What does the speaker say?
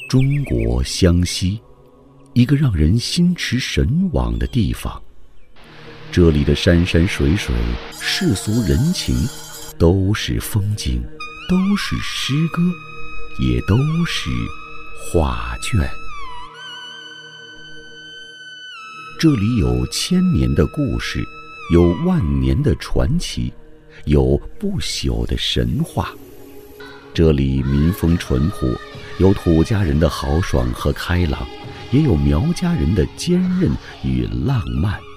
中国湘西，一个让人心驰神往的地方。这里的山山水水、世俗人情，都是风景，都是诗歌，也都是画卷。这里有千年的故事，有万年的传奇，有不朽的神话。这里民风淳朴，有土家人的豪爽和开朗，也有苗家人的坚韧与浪漫。